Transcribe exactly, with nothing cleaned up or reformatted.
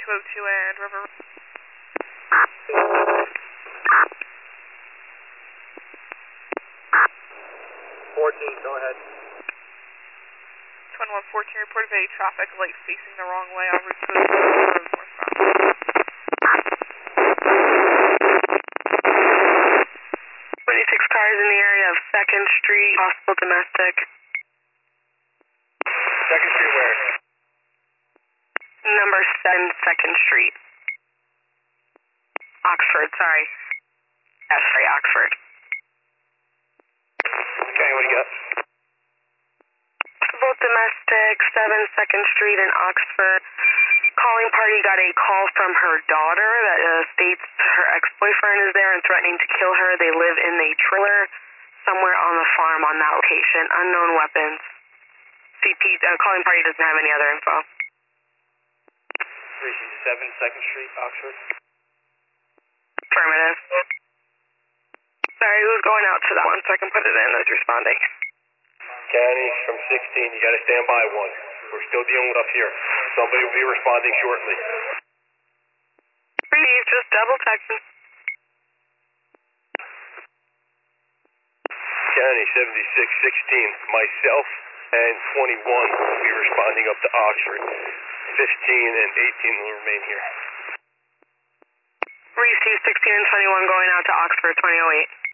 two oh two and River. fourteen, go ahead. twenty-one fourteen reported a traffic light facing the wrong way on Route two oh two northbound. twenty-six cars in the area of second Street, possible domestic. second Street where? Number seven, second Street. Oxford, sorry. Yeah, sorry, Oxford. Okay, what do you got? Possible domestic, seven second Street in Oxford. Calling party got a call from her daughter that uh, states her ex-boyfriend is there and threatening to kill her. They live in a trailer somewhere on the farm on that location. Unknown weapons. C P, uh, calling party doesn't have any other info. seven second Street, Oxford. Affirmative. Sorry, who's going out to that one so I can put it in as responding? County from sixteen, you gotta stand by one. We're still dealing with up here. Somebody will be responding shortly. Receive, just double checking. County seventy-six sixteen, myself and twenty-one will be responding up to Oxford. fifteen and eighteen will remain here. Receive sixteen and twenty-one going out to Oxford twenty oh eight.